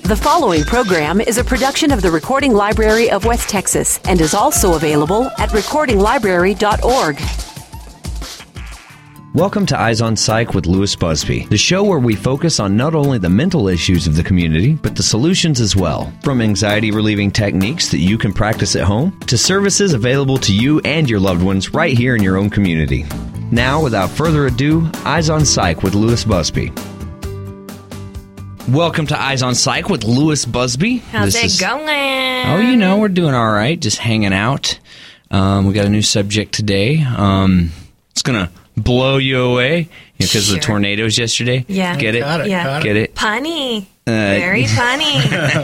The following program is a production of the Recording Library of West Texas and is also available at recordinglibrary.org. Welcome to Eyes on Psych with Louis Busby, the show where we focus on not only the mental issues of the community, but the solutions as well. From anxiety-relieving techniques that you can practice at home, to services available to you and your loved ones right here in your own community. Now, without further ado, Eyes on Psych with Louis Busby. Welcome to Eyes on Psych with Louis Busby. How's it going? Oh, you know, we're doing all right, just hanging out. We got a new subject today. It's going to blow you away because of the tornadoes yesterday. Yeah. Get it? Got it. Yeah. Get it? Punny. Very funny.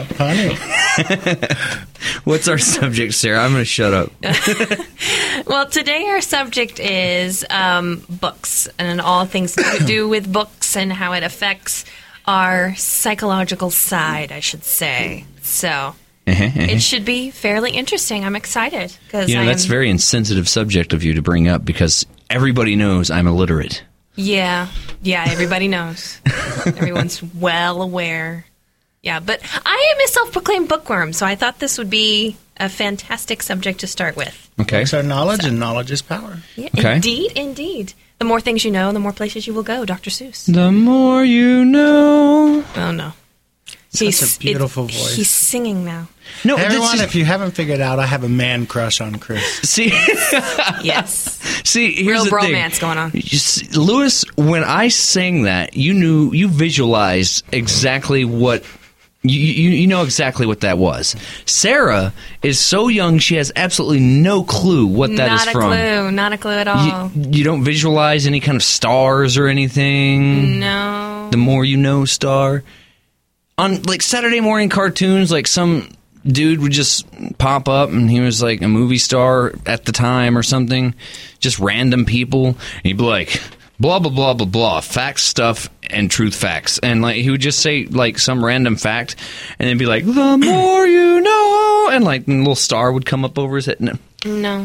What's our subject, Sarah? I'm going to shut up. Well, today our subject is books and all things to do with books and how it affects our psychological side, I should say. So it should be fairly interesting. I'm excited. That's a very insensitive subject of you to bring up because everybody knows I'm illiterate. Yeah, everybody knows. Everyone's well aware. Yeah, but I am a self-proclaimed bookworm, so I thought this would be a fantastic subject to start with. Okay. Books are knowledge, and knowledge is power. Yeah, okay. Indeed. The more things you know, the more places you will go, Dr. Seuss. The more you know. Oh, no. Such a beautiful voice. He's singing now. No, hey, everyone, if you haven't figured out, I have a man crush on Chris. See? Yes. See, here's real the bromance thing. Going on. Louis, when I sang that, you visualized exactly what... You know exactly what that was. Sarah is so young, she has absolutely no clue what that is from. Not a clue at all. You don't visualize any kind of stars or anything? No. The more you know star? On, like, Saturday morning cartoons, like, some dude would just pop up and he was, like, a movie star at the time or something. Just random people. And he'd be like... blah, blah, blah, blah, blah, facts, stuff, and truth facts. And, like, he would just say, like, some random fact, and then be like, the more you know, and, like, a little star would come up over his head. No.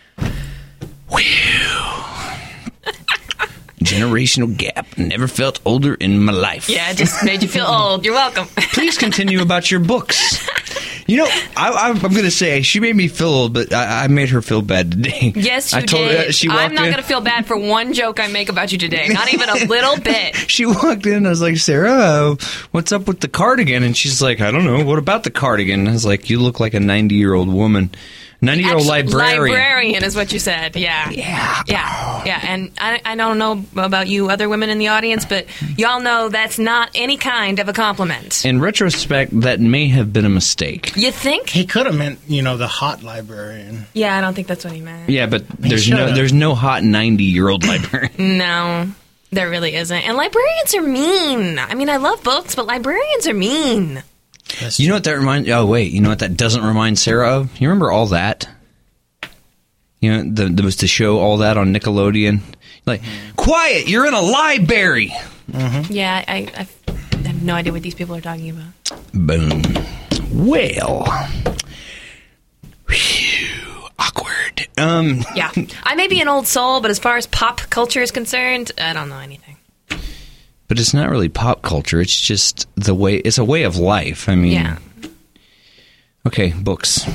Generational gap. Never felt older in my life. Yeah, it just made you feel old. You're welcome. Please continue about your books. You know, I'm going to say, she made me feel old, but I made her feel bad today. Yes, you did. I'm not going to feel bad for one joke I make about you today. Not even a little bit. She walked in, I was like, Sarah, what's up with the cardigan? And she's like, I don't know. What about the cardigan? I was like, you look like a 90-year-old woman. 90-year-old librarian. Librarian is what you said, yeah. Yeah. And I don't know about you other women in the audience, but y'all know that's not any kind of a compliment. In retrospect, that may have been a mistake. You think? He could have meant, the hot librarian. Yeah, I don't think that's what he meant. Yeah, but there's no hot 90-year-old librarian. No, there really isn't. And librarians are mean. I mean, I love books, but librarians are mean. You know what that reminds... Oh, wait. You know what that doesn't remind Sarah of? You remember All That? You know, there was the show All That on Nickelodeon. Like, quiet! You're in a library! Mm-hmm. Yeah, I have no idea what these people are talking about. Boom. Well... Whew, awkward. Yeah. I may be an old soul, but as far as pop culture is concerned, I don't know anything. But it's not really pop culture. It's just it's a way of life. I mean, yeah. Okay, books.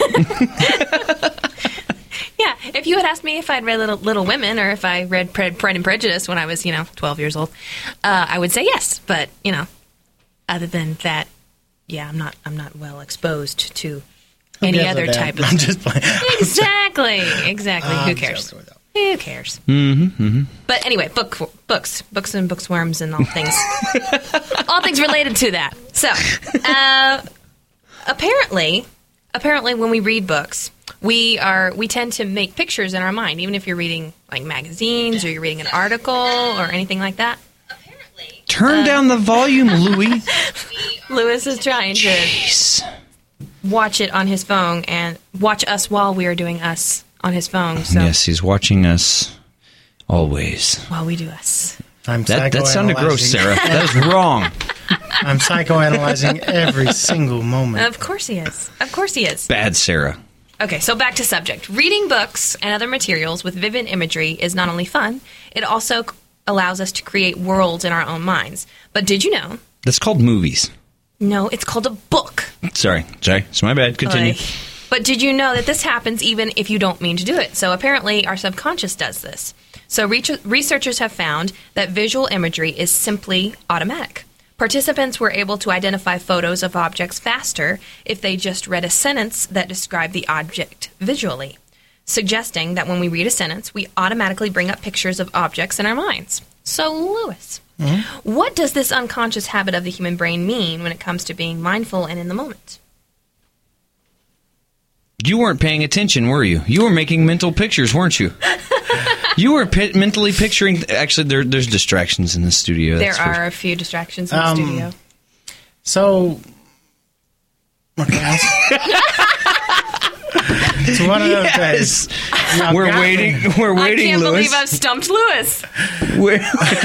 Yeah, if you had asked me if I'd read Little Women or if I read Pride and Prejudice when I was, 12 years old, I would say yes. But, other than that, yeah, I'm not well exposed to any other type of... I'm just playing. Exactly. Who cares? Who cares? Mm-hmm. But anyway, books and bookworms and all things, all things related to that. So, apparently, when we read books, we tend to make pictures in our mind, even if you're reading like magazines or you're reading an article or anything like that. Turn down the volume, Louis. Louis is trying to watch it on his phone and watch us while we are doing us. On his phone. So. Yes, he's watching us always. While we do us. That sounded gross, Sarah. That was wrong. I'm psychoanalyzing every single moment. Of course he is. Bad Sarah. Okay, so back to subject. Reading books and other materials with vivid imagery is not only fun, it also allows us to create worlds in our own minds. But did you know? That's called movies. No, it's called a book. Sorry, it's my bad. Continue. But did you know that this happens even if you don't mean to do it? So apparently our subconscious does this. So researchers have found that visual imagery is simply automatic. Participants were able to identify photos of objects faster if they just read a sentence that described the object visually, suggesting that when we read a sentence, we automatically bring up pictures of objects in our minds. So, Lewis, what does this unconscious habit of the human brain mean when it comes to being mindful and in the moment? You weren't paying attention, were you? You were making mental pictures, weren't you? You were mentally picturing... Actually, there's distractions in the studio. There are a few distractions in the studio. So... Okay. It's one of those days. We're waiting, I can't Lewis. believe I've stumped Lewis. What did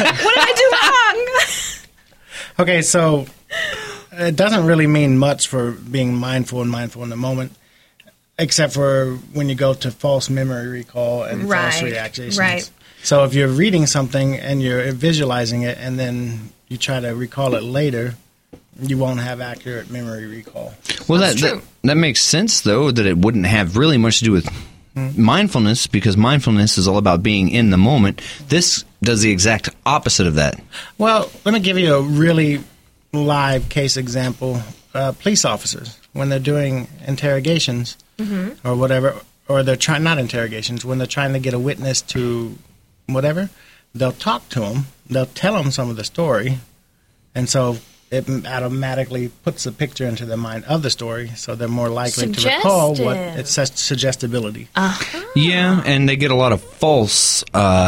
I do wrong? Okay, so it doesn't really mean much for being mindful and mindful in the moment, except for when you go to false memory recall and false reactions. Right. So if you're reading something and you're visualizing it and then you try to recall it later, you won't have accurate memory recall. Well, that makes sense, though, that it wouldn't have really much to do with mindfulness, because mindfulness is all about being in the moment. This does the exact opposite of that. Well, let me give you a really live case example. Police officers, when they're doing interrogations or whatever, or they're trying, not interrogations, when they're trying to get a witness to whatever, they'll talk to them, they'll tell them some of the story, and so it automatically puts a picture into their mind of the story, so they're more likely to recall what it says, suggestibility. Yeah, and they get a lot of false,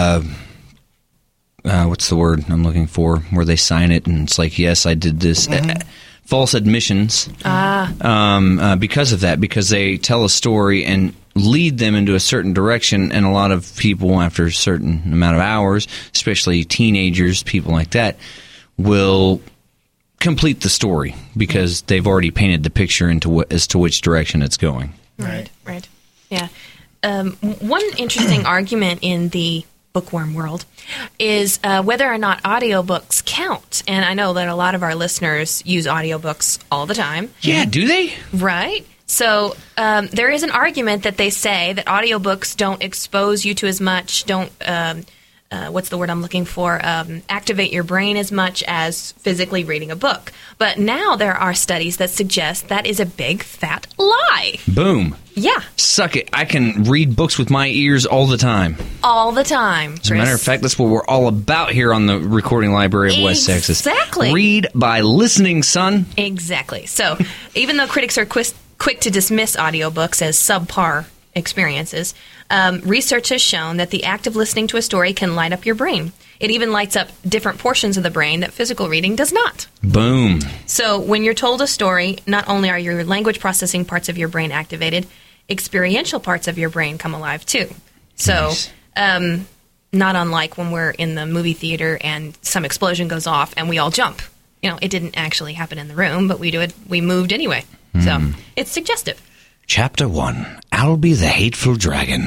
what's the word I'm looking for, where they sign it and it's like, yes, I did this. False admissions because of that, because they tell a story and lead them into a certain direction, and a lot of people, after a certain amount of hours, especially teenagers, people like that, will complete the story because they've already painted the picture as to which direction it's going. Right. Yeah. One interesting argument in the bookworm world is whether or not audiobooks count. And I know that a lot of our listeners use audiobooks all the time. Yeah, do they? Right. So there is an argument that they say that audiobooks don't expose you to as much, don't what's the word I'm looking for? Activate your brain as much as physically reading a book. But now there are studies that suggest that is a big, fat lie. Boom. Yeah. Suck it. I can read books with my ears all the time. All the time, Chris. As a matter of fact, that's what we're all about here on the Recording Library of West Texas. Exactly. Read by listening, son. Exactly. So even though critics are quick to dismiss audiobooks as subpar experiences, research has shown that the act of listening to a story can light up your brain. It even lights up different portions of the brain that physical reading does not. Boom. So when you're told a story, not only are your language processing parts of your brain activated, experiential parts of your brain come alive too. So nice. Not unlike when we're in the movie theater and some explosion goes off and we all jump. You know, it didn't actually happen in the room, but we moved anyway. So it's suggestive. Chapter 1, Albie the Hateful Dragon.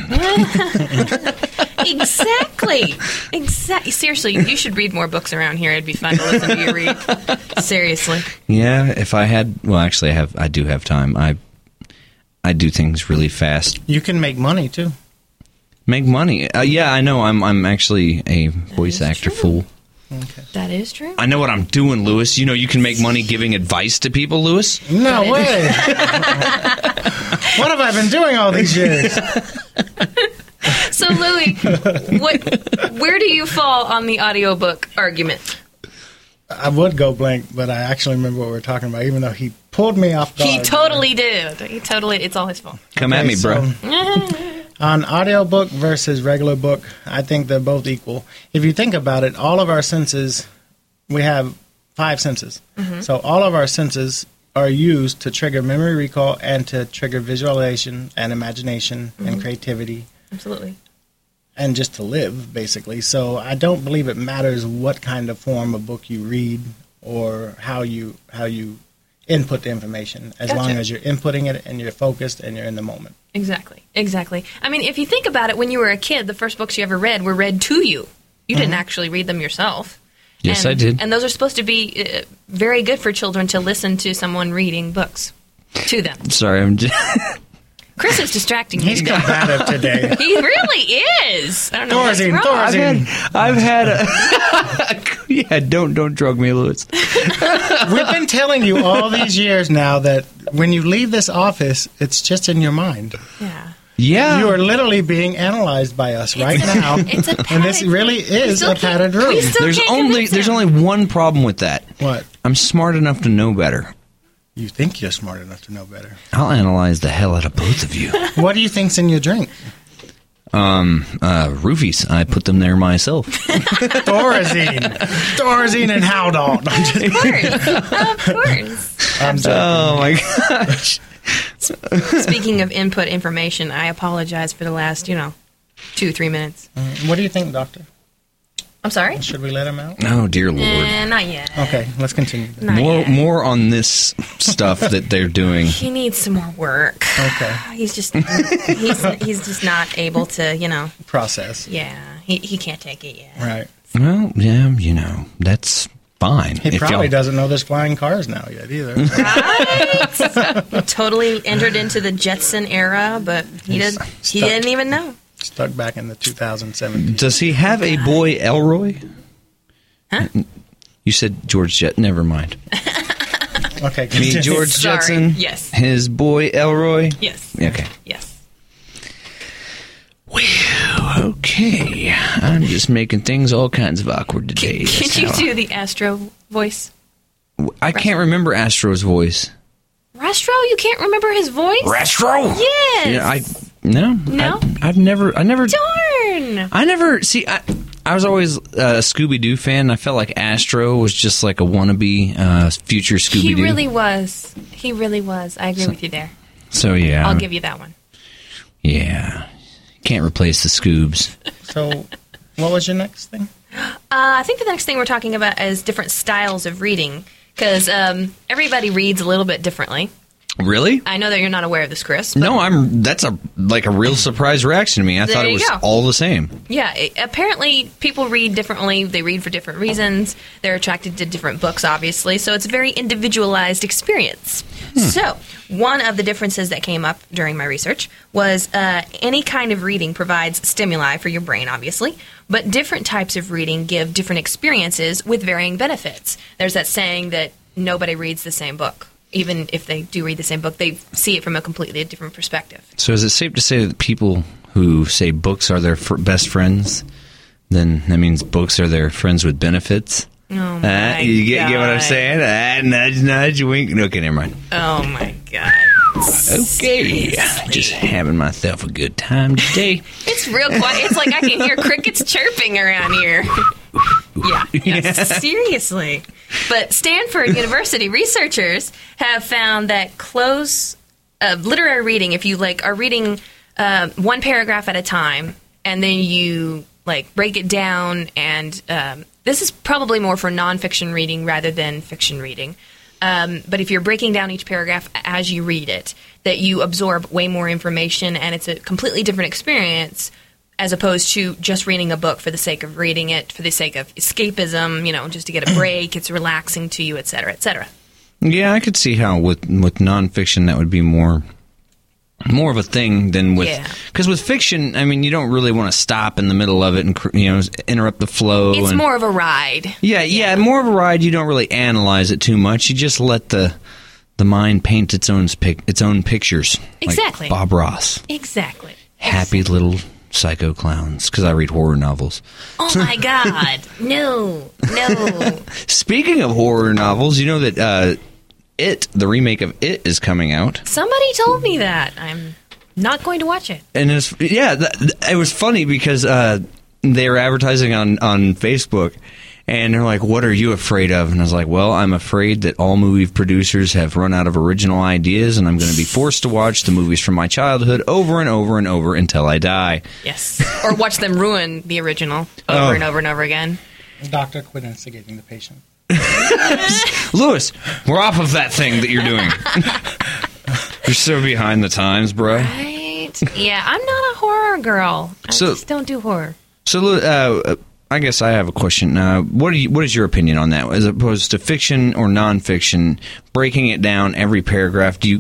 Exactly. Seriously, you should read more books around here. It'd be fun to listen to you read. Seriously. Yeah, if I had... Well, actually, I do have time. I do things really fast. You can make money, too. Make money? Yeah, I know. I'm actually a voice actor fool. Okay. That is true. I know what I'm doing, Lewis. You know you can make money giving advice to people, Lewis? No way. What have I been doing all these years? So, Louis, where do you fall on the audiobook argument? I would go blank, but I actually remember what we were talking about, even though he pulled me off guard. He totally did. It's all his fault. Come at me, bro. On audiobook versus regular book, I think they're both equal. If you think about it, all of our senses, we have 5 senses. Mm-hmm. So all of our senses are used to trigger memory recall and to trigger visualization and imagination and creativity. Absolutely. And just to live, basically. So I don't believe it matters what kind of form of book you read or how you input the information, as long as you're inputting it and you're focused and you're in the moment. Exactly. I mean, if you think about it, when you were a kid, the first books you ever read were read to you. You didn't actually read them yourself. Yes, and, I did. And those are supposed to be very good for children to listen to someone reading books to them. Sorry, I'm just... Chris is distracting me. He's combative today. He really is. I don't know what's wrong. I've had a... Yeah, don't drug me, Lewis. We've been telling you all these years now that when you leave this office, it's just in your mind. Yeah. Yeah. You are literally being analyzed by us right now. It's a padded and this really is a padded room. we still There's can't only convince there's him. only one problem with that. What? I'm smart enough to know better. You think you're smart enough to know better. I'll analyze the hell out of both of you. What do you think's in your drink? Roofies. I put them there myself. Thorazine. Thorazine and Haldol. I'm just- Of course. I'm joking. Oh my gosh. Speaking of input information, I apologize for the last, 2-3 minutes. What do you think, Doctor? I'm sorry? Should we let him out? Oh dear Lord. Not yet. Okay, let's continue. Not yet. More on this stuff that they're doing. He needs some more work. Okay. He's just not able to, Process. yeah, he can't take it yet. Right. Well, yeah, that's fine. He If probably y'all- doesn't know there's flying cars now yet either. Right? Totally entered into the Jetson era, but he didn't even know. Stuck back in the 2017. Does he have a boy Elroy? Huh? You said George Jet. Never mind. Okay, Me, continue. George Sorry. Jetson. Yes. His boy Elroy. Yes. Okay. Yes. Well, okay. I'm just making things all kinds of awkward today. Can That's you how do the Astro voice? I can't remember Astro's voice. Restro? You can't remember his voice? Astro. Yes. Yeah, no. No? I've never. Darn. I was always a Scooby Doo fan. I felt like Astro was just like a wannabe future Scooby He Doo. really was. He really was. I agree with you there. So yeah, I'll give you that one. Yeah, can't replace the Scoobs. So, what was your next thing? I think the next thing we're talking about is different styles of reading, because everybody reads a little bit differently. Really? I know that you're not aware of this, Chris. But No, that's a real surprise reaction to me. I There thought it you was go. all the same. Yeah, apparently people read differently. They read for different reasons. They're attracted to different books, obviously. So it's a very individualized experience. So one of the differences that came up during my research was any kind of reading provides stimuli for your brain, obviously, but different types of reading give different experiences with varying benefits. There's that saying that nobody reads the same book. Even if they do read the same book, they see it from a completely different perspective. So is it safe to say that people who say books are their best friends, then that means books are their friends with benefits? Oh, my You get what I'm God. saying? Nudge, nudge, wink. Okay, never mind. Oh, my God. Okay. Just having myself a good time today. It's real quiet. It's like I can hear crickets chirping around here. Yeah, seriously. But Stanford University researchers have found that close literary reading, if you are reading one paragraph at a time, and then you break it down, and this is probably more for nonfiction reading rather than fiction reading. But if you're breaking down each paragraph as you read it, that you absorb way more information, and it's a completely different experience as opposed to just reading a book for the sake of reading it, for the sake of escapism, just to get a break. It's relaxing to you, et cetera, et cetera. Yeah, I could see how with nonfiction that would be more of a thing than with... Yeah. Because with fiction, I mean, you don't really want to stop in the middle of it and interrupt the flow. It's and, more of a ride. Yeah, more of a ride. You don't really analyze it too much. You just let the mind paint its own pictures. Exactly. Like Bob Ross. Exactly. Happy little psycho clowns, because I read horror novels. Oh, my God. No. Speaking of horror novels, you know that the remake of It is coming out. Somebody told me that. I'm not going to watch it. And it was funny because they were advertising on Facebook, and they're like, "What are you afraid of?" And I was like, "Well, I'm afraid that all movie producers have run out of original ideas, and I'm going to be forced to watch the movies from my childhood over and over and over until I die." Yes. Or watch them ruin the original over and over and over again. Doctor, quit instigating the patient. Lewis, we're off of that thing that you're doing. You're so behind the times, bro. Right? Yeah, I'm not a horror girl. I So- just don't do horror. So, I guess I have a question. What is your opinion on that? As opposed to fiction or nonfiction, breaking it down every paragraph, do you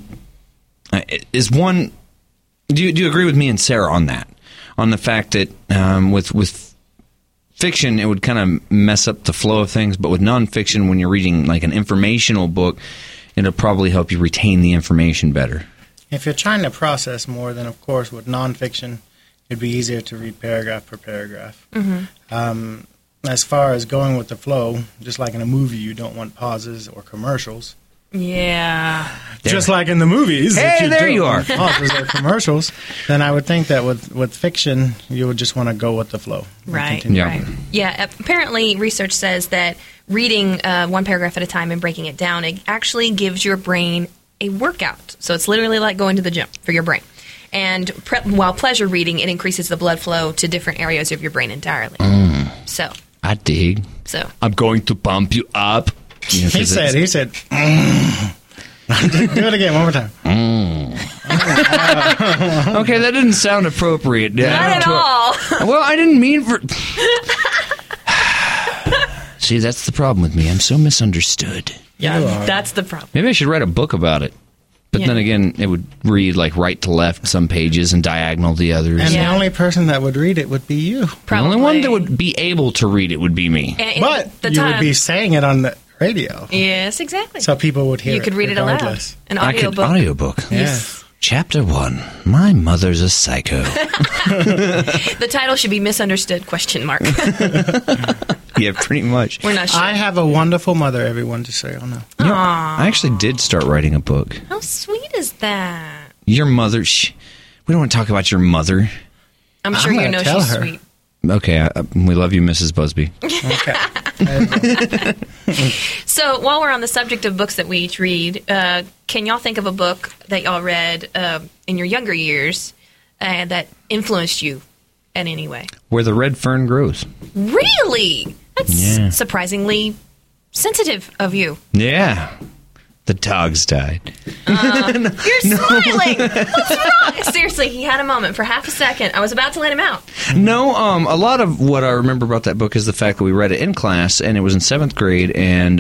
agree with me and Sarah on that? On the fact that with fiction, it would kind of mess up the flow of things, but with nonfiction, when you're reading like an informational book, it'll probably help you retain the information better. If you're trying to process more, then of course with nonfiction, it'd be easier to read paragraph per paragraph. Mm-hmm. As far as going with the flow, just like in a movie, you don't want pauses or commercials. Yeah. Just like in the movies. Hey, there you are. Pauses or commercials. Then I would think that with fiction, you would just want to go with the flow. Right. Yeah. Right. Yeah. Apparently, research says that reading one paragraph at a time and breaking it down, it actually gives your brain a workout. So it's literally like going to the gym for your brain. And while pleasure reading, it increases the blood flow to different areas of your brain entirely. So I dig. So I'm going to pump you up. You know, he said, do it again one more time. Okay, that didn't sound appropriate. not at all. Well, I didn't mean for... See, that's the problem with me. I'm so misunderstood. Yeah, that's the problem. Maybe I should write a book about it. But then again, it would read like right to left some pages and diagonal the others. And Yeah. the only person that would read it would be you. The only one that would be able to read it would be me. And But the you would time- be saying it on the radio. Yes, exactly. So people would hear it. You could read it aloud. regardless. An I could audiobook. audiobook. Yes. Chapter 1. My mother's a psycho. The title should be Misunderstood ? Yeah, pretty much. We're not sure. I have a wonderful mother, everyone, just so y'all know. You know, I actually did start writing a book. How sweet is that? Your mother... we don't want to talk about your mother. I'm sure I'm you gonna know tell she's her. sweet. Okay, we love you, Mrs. Busby. Okay. So while we're on the subject of books that we each read, can y'all think of a book that y'all read in your younger years that influenced you in any way? Where the red fern grows. Really? That's Yeah. surprisingly sensitive of you. Yeah. The dogs died. You're smiling. What's wrong? Seriously, he had a moment for half a second. I was about to let him out. No, a lot of what I remember about that book is the fact that we read it in class, and it was in 7th grade, and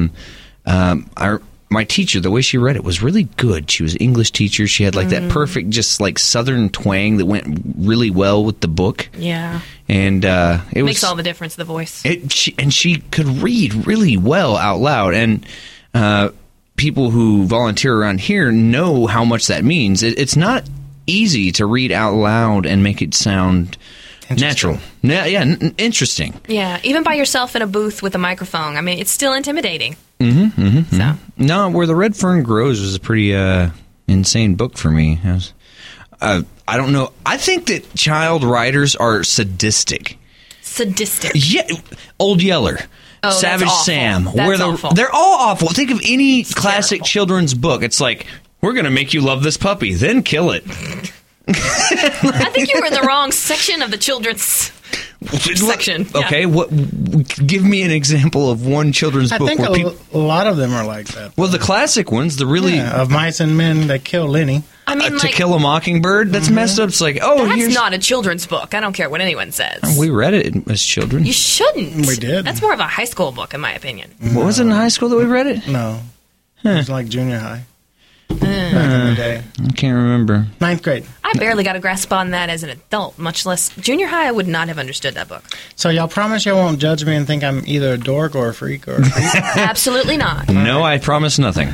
my teacher, the way she read it was really good. She was an English teacher. She had like that perfect, just like Southern twang that went really well with the book. Yeah. And it Makes was all the difference, the voice. she could read really well out loud, and people who volunteer around here know how much that means. It's not easy to read out loud and make it sound natural. Interesting. Yeah, even by yourself in a booth with a microphone. I mean, it's still intimidating. So No, Where the Red Fern Grows was a pretty insane book for me. I don't know. I think that child writers are sadistic. sadistic. Yeah, Old Yeller. Oh, Savage that's awful. Sam. That's awful. They're all awful. Think of any classic children's book. It's like, we're going to make you love this puppy, then kill it. I think you were in the wrong section of the children's section. Yeah. Okay, give me an example of one children's I book think where a lot of them are like that. Well, the classic ones, the really Of Mice and Men that kill Lenny. I mean, To Kill a Mockingbird, that's messed up. It's like, that's here's not a children's book. I don't care what anyone says. we read it as children. You shouldn't. We did. That's more of a high school book, in my opinion. What was it in high school that we read it? No. It was like junior high. Back in the day. I can't remember. 9th grade. I barely got a grasp on that as an adult, much less junior high. I would not have understood that book. So y'all promise you won't judge me and think I'm either a dork or a freak or a freak? Absolutely not. No, I promise nothing.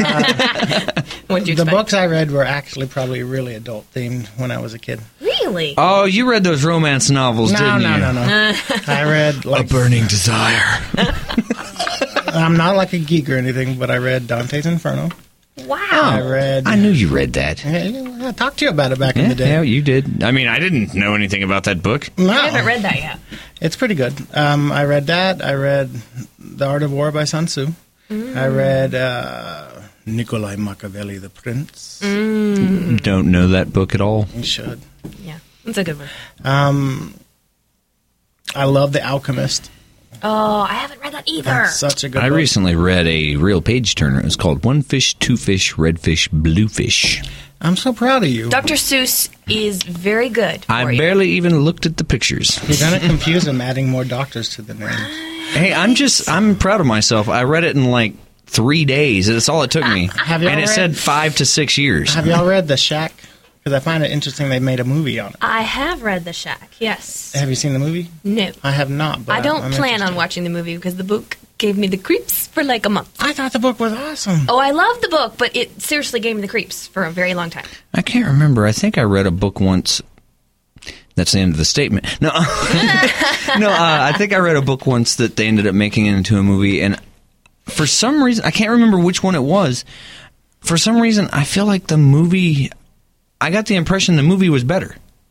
What did you The expect? books I read were actually probably really adult themed when I was a kid. Really? Oh, you read those romance novels, didn't you? No. I read like Burning Desire. I'm not like a geek or anything, but I read Dante's Inferno. Wow. I read. I knew you read that. I talked to you about it back in the day. Yeah, you did. I mean, I didn't know anything about that book. No, I haven't read that yet. It's pretty good. I read that. I read The Art of War by Sun Tzu. I read Nikolai Machiavelli, The Prince. Don't know that book at all. You should. Yeah, it's a good one. I love The Alchemist. Oh, I haven't read that either. That's such a good I book. recently read a real page turner. It was called One Fish, Two Fish, Red Fish, Blue Fish. I'm so proud of you. Dr. Seuss is very good for I you. barely even looked at the pictures. You're going to confuse them adding more doctors to the names. Hey, I'm proud of myself. I read it in like 3 days. That's all it took me. Have y'all And it read- said 5 to 6 years. Have y'all read The Shack? Because I find it interesting they made a movie on it. I have read The Shack, yes. Have you seen the movie? No. I have not. But I don't I'm plan interested. on watching the movie because the book gave me the creeps for like a month. I thought the book was awesome. Oh, I love the book, but it seriously gave me the creeps for a very long time. I can't remember. I think I read a book once. That's the end of the statement. No, I think I read a book once that they ended up making it into a movie, and for some reason, I can't remember which one it was. For some reason, I feel like the movie. I got the impression the movie was better.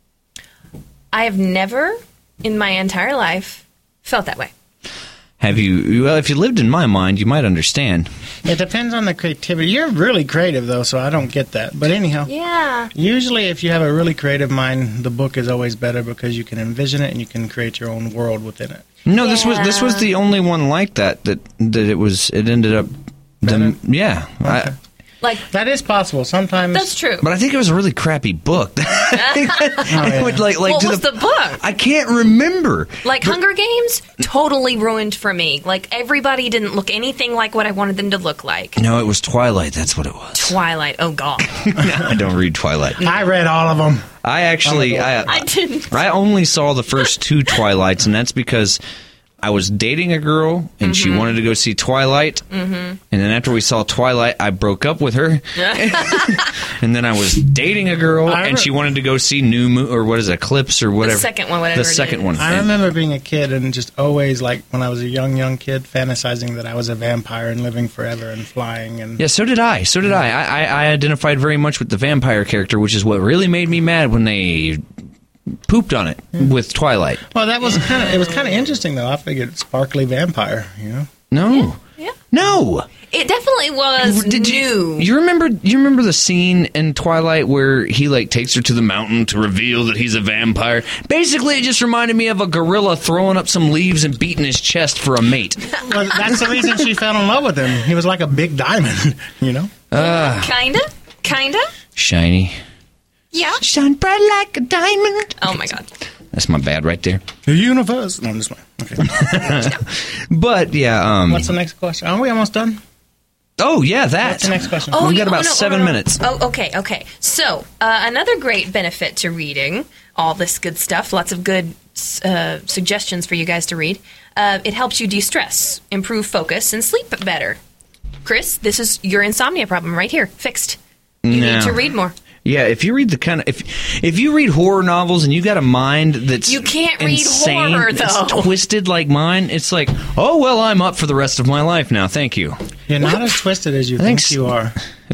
I have never in my entire life felt that way. Have you? Well, if you lived in my mind, you might understand. It depends on the creativity. You're really creative, though, so I don't get that. But anyhow, Yeah. usually if you have a really creative mind, the book is always better because you can envision it and you can create your own world within it. No, this was the only one like that it ended up. Yeah, Okay. Like, That is possible. Sometimes that's true. but I think it was a really crappy book. It would, like what to was the book? I can't remember. Like Hunger Games, totally ruined for me. Like everybody didn't look anything like what I wanted them to look like. No, it was Twilight. That's what it was. Twilight, oh god. I don't read Twilight. I read all of them. I actually, I didn't. I only saw the first 2 Twilights, and that's because I was dating a girl, and she wanted to go see Twilight. And then after we saw Twilight, I broke up with her. And then I was dating a girl, and she wanted to go see New Moon, or what is it, Eclipse, or whatever. The second one, whatever The it second is. one. I remember being a kid and just always, like, when I was a young kid, fantasizing that I was a vampire and living forever and flying. And Yeah, so did I. I identified very much with the vampire character, which is what really made me mad when they pooped on it with Twilight. Well, it was kind of interesting, though. I figured sparkly vampire, you know? No. Yeah. No. It definitely was new. You remember the scene in Twilight where he like takes her to the mountain to reveal that he's a vampire? Basically, it just reminded me of a gorilla throwing up some leaves and beating his chest for a mate. Well, that's the reason she fell in love with him. He was like a big diamond, you know? Kinda. Shiny. Yeah. Shine bright like a diamond. Oh my god. That's my bad right there. The universe. No, I'm just okay. But yeah, What's the next question? Are we almost done? oh yeah, that. What's the next question? Oh, We've yeah, got about 7 minutes. Oh, okay. So, another great benefit to reading all this good stuff, lots of good suggestions for you guys to read. It helps you de-stress, improve focus, and sleep better. Chris, this is your insomnia problem right here, fixed. You No. need to read more. Yeah, if you read the kind of if you read horror novels and you got a mind that's You can't read insane, horror, it's though. twisted like mine, it's like, oh well, I'm up for the rest of my life now. Thank you. You're not as twisted as you Thanks. think you are.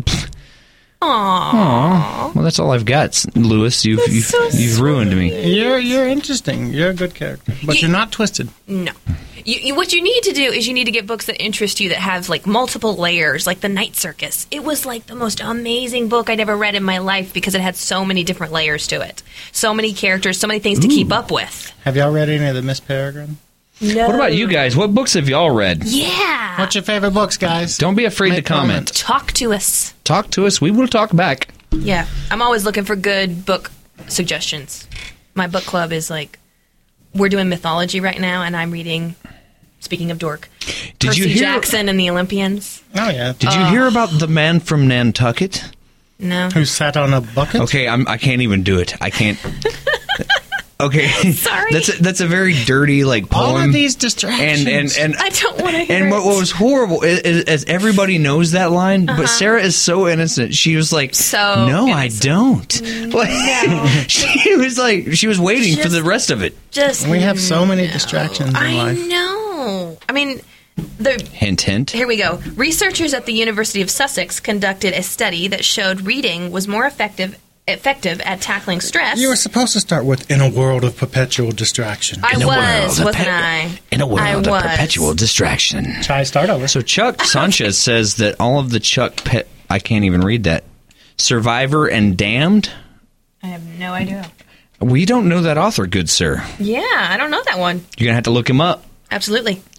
Well, that's all I've got, Lewis. You've ruined me. You're interesting. You're a good character, but you're not twisted. No. What you need to do is you need to get books that interest you that have like multiple layers, like The Night Circus. It was like the most amazing book I'd ever read in my life because it had so many different layers to it. So many characters, so many things to keep up with. Have y'all read any of the Miss Peregrine? No. What about you guys? What books have y'all read? Yeah. What's your favorite books, guys? Don't be afraid to Make comment. Talk to us. Talk to us. We will talk back. Yeah. I'm always looking for good book suggestions. My book club is like, we're doing mythology right now, and I'm reading, speaking of dork, Did Percy you hear? Jackson and the Olympians. Oh yeah. Did you hear about the man from Nantucket? No. Who sat on a bucket? Okay, I can't even do it. I can't. Okay, Sorry. That's a very dirty like poem. All of these distractions. and I don't want to hear and what it. was horrible is everybody knows that line, but Sarah is so innocent. She was like, So "No, innocent. I don't." Like, she was waiting for Just- the rest of it. Just we have so many distractions in I life. know. I mean, Hint, hint. here we go. Researchers at the University of Sussex conducted a study that showed reading was more effective at tackling stress. You were supposed to start with "In a world of perpetual distraction." I In a was, world of wasn't I? In a I world of was. perpetual distraction. Try start over. So Chuck Sanchez says that all of the I can't even read that. Survivor and Damned. I have no idea. We don't know that author, good sir. Yeah, I don't know that one. You're gonna have to look him up. Absolutely.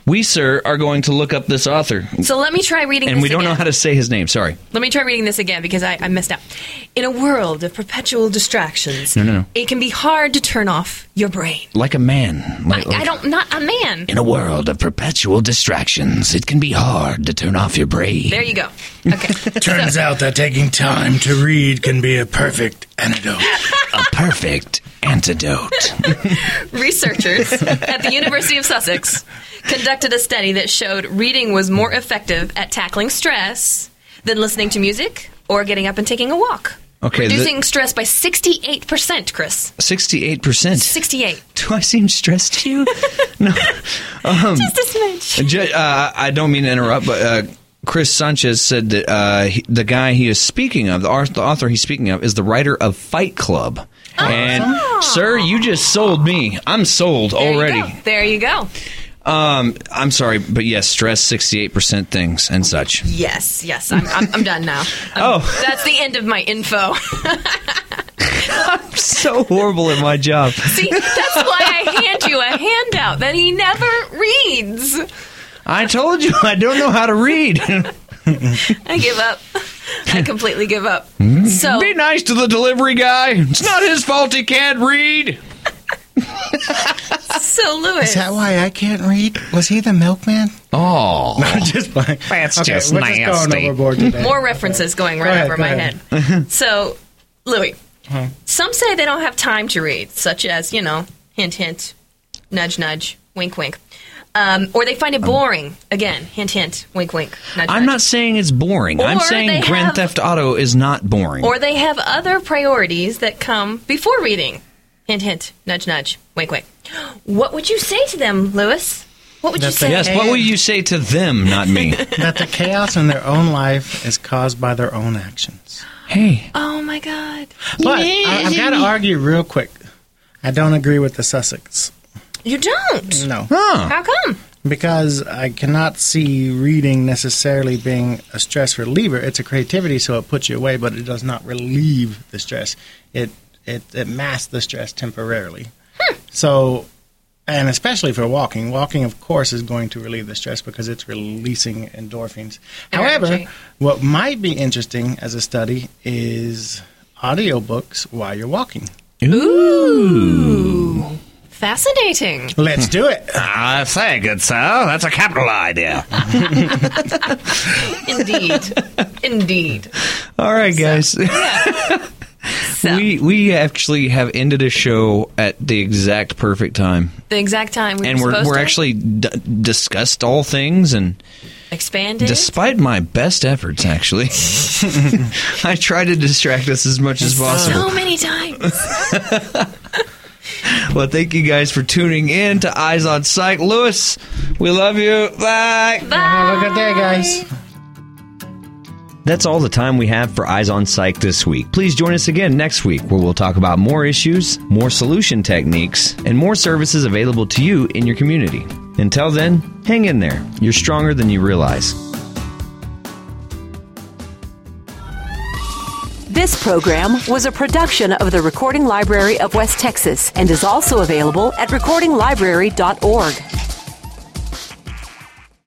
We, sir, are going to look up this author. So let me try reading this And we don't again. know how to say his name. Sorry. Let me try reading this again because I messed up. In a world of perpetual distractions, No. it can be hard to turn off your brain. Like a man. Not a man. In a world of perpetual distractions, it can be hard to turn off your brain. There you go. Okay. Turns out that taking time to read can be a perfect antidote. A perfect antidote. Researchers at the University of Sussex conducted a study that showed reading was more effective at tackling stress than listening to music or getting up and taking a walk. Okay, Reducing stress by 68%, Chris. 68%. 68. Do I seem stressed to you? No. Just a smidge. I don't mean to interrupt, but Chris Sanchez said that the guy he is speaking of, the author he's speaking of, is the writer of Fight Club. And, sir, you just sold me. I'm sold already. There you go. I'm sorry, but yes, stress 68% things and such. Yes. I'm done now. That's the end of my info. I'm so horrible at my job. See, that's why I hand you a handout that he never reads. I told you I don't know how to read. I give up. I completely give up. So Be nice to the delivery guy. It's not his fault he can't read. So, Lewis. Is that why I can't read? Was he the milkman? Oh. No, just fine. That's okay, just we're nasty. just going overboard today. More references going right ahead, over go my ahead. head. So, Louis, some say they don't have time to read, such as, hint, hint, nudge, nudge, wink, wink. Or they find it boring. Again, hint, hint, wink, wink, nudge, I'm nudge. not saying it's boring. I'm Or they saying Grand have- Theft Auto is not boring. Or they have other priorities that come before reading. Hint, hint, nudge, nudge, wink, wink. What would you say to them, Lewis? What would you That's say? yes, what will you say to them, not me? That the chaos in their own life is caused by their own actions. Hey. Oh, my God. But I've got to argue real quick. I don't agree with the Sussex. You don't? No. Huh. How come? Because I cannot see reading necessarily being a stress reliever. It's a creativity, so it puts you away, but it does not relieve the stress. It masks the stress temporarily. So, and especially for walking. Walking, of course, is going to relieve the stress because it's releasing endorphins. However, Energy. what might be interesting as a study is audiobooks while you're walking. Ooh. Fascinating. Let's do it. I say, good sir, that's a capital idea. Indeed. All right, guys. So, We actually have ended a show at the exact perfect time. the exact time we And were supposed we're to actually discussed all things, and expanded. despite my best efforts, actually, I try to distract us as much as possible. so many times. Well, thank you guys for tuning in to Eyes on Sight. Lewis, we love you. Bye. Have a good day, guys. That's all the time we have for Eyes on Psych this week. Please join us again next week, where we'll talk about more issues, more solution techniques, and more services available to you in your community. Until then, hang in there. You're stronger than you realize. This program was a production of the Recording Library of West Texas and is also available at recordinglibrary.org.